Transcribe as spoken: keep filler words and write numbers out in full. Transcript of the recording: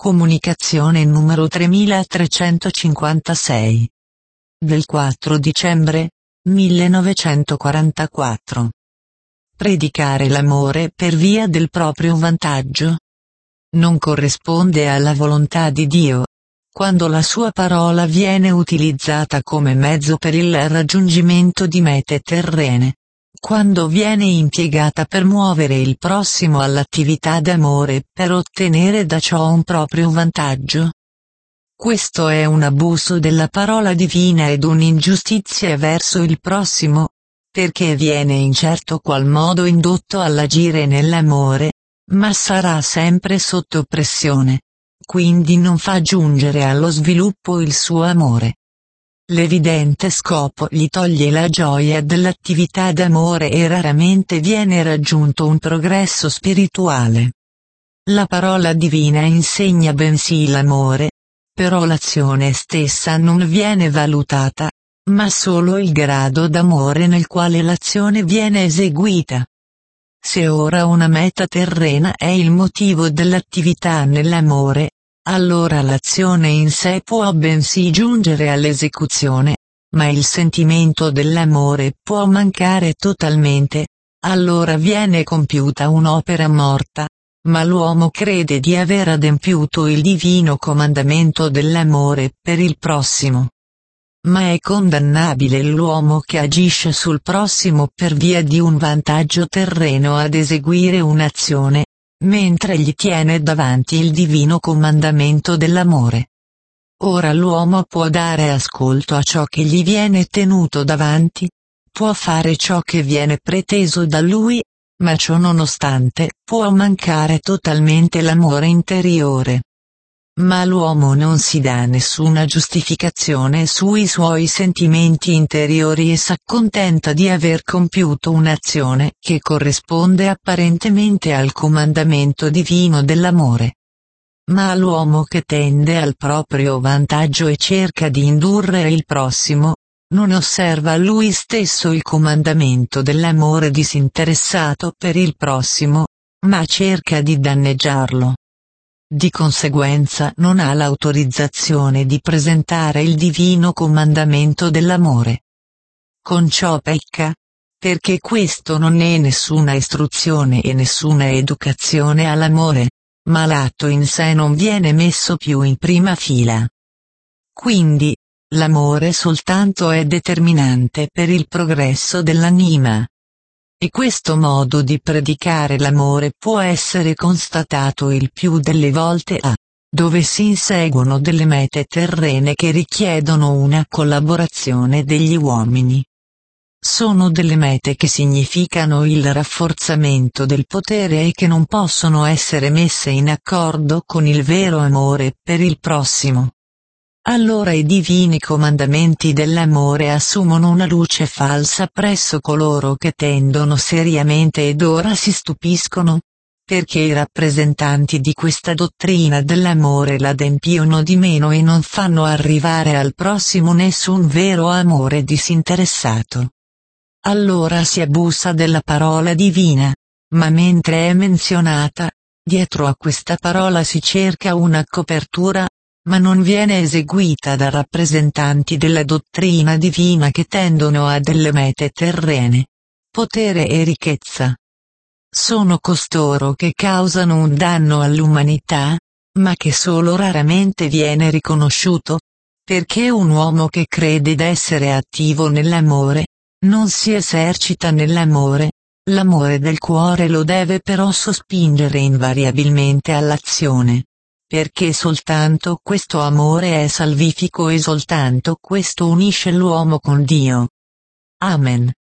Comunicazione numero tremilatrecentocinquantasei. Del quattro dicembre millenovecentoquarantaquattro. Predicare l'amore per via del proprio vantaggio non corrisponde alla volontà di Dio. Quando la sua parola viene utilizzata come mezzo per il raggiungimento di mete terrene, quando viene impiegata per muovere il prossimo all'attività d'amore per ottenere da ciò un proprio vantaggio, questo è un abuso della parola divina ed un'ingiustizia verso il prossimo, perché viene in certo qual modo indotto all'agire nell'amore, ma sarà sempre sotto pressione, quindi non fa giungere allo sviluppo il suo amore. L'evidente scopo gli toglie la gioia dell'attività d'amore e raramente viene raggiunto un progresso spirituale. La parola divina insegna bensì l'amore, però l'azione stessa non viene valutata, ma solo il grado d'amore nel quale l'azione viene eseguita. Se ora una meta terrena è il motivo dell'attività nell'amore, allora l'azione in sé può bensì giungere all'esecuzione, ma il sentimento dell'amore può mancare totalmente, allora viene compiuta un'opera morta, ma l'uomo crede di aver adempiuto il divino comandamento dell'amore per il prossimo. Ma è condannabile l'uomo che agisce sul prossimo per via di un vantaggio terreno ad eseguire un'azione, mentre gli tiene davanti il divino comandamento dell'amore. Ora l'uomo può dare ascolto a ciò che gli viene tenuto davanti, può fare ciò che viene preteso da lui, ma ciò nonostante può mancare totalmente l'amore interiore. Ma l'uomo non si dà nessuna giustificazione sui suoi sentimenti interiori e s'accontenta di aver compiuto un'azione che corrisponde apparentemente al comandamento divino dell'amore. Ma l'uomo che tende al proprio vantaggio e cerca di indurre il prossimo, non osserva lui stesso il comandamento dell'amore disinteressato per il prossimo, ma cerca di danneggiarlo. Di conseguenza non ha l'autorizzazione di presentare il divino comandamento dell'amore. Con ciò pecca, perché questo non è nessuna istruzione e nessuna educazione all'amore, ma l'atto in sé non viene messo più in prima fila. Quindi, l'amore soltanto è determinante per il progresso dell'anima. E questo modo di predicare l'amore può essere constatato il più delle volte a dove si inseguono delle mete terrene che richiedono una collaborazione degli uomini. Sono delle mete che significano il rafforzamento del potere e che non possono essere messe in accordo con il vero amore per il prossimo. Allora i divini comandamenti dell'amore assumono una luce falsa presso coloro che tendono seriamente ed ora si stupiscono, perché i rappresentanti di questa dottrina dell'amore l'adempiono di meno e non fanno arrivare al prossimo nessun vero amore disinteressato. Allora si abusa della parola divina, ma mentre è menzionata, dietro a questa parola si cerca una copertura, ma non viene eseguita da rappresentanti della dottrina divina che tendono a delle mete terrene, potere e ricchezza. Sono costoro che causano un danno all'umanità, ma che solo raramente viene riconosciuto, perché un uomo che crede d'essere attivo nell'amore, non si esercita nell'amore, l'amore del cuore lo deve però sospingere invariabilmente all'azione. Perché soltanto questo amore è salvifico e soltanto questo unisce l'uomo con Dio. Amen.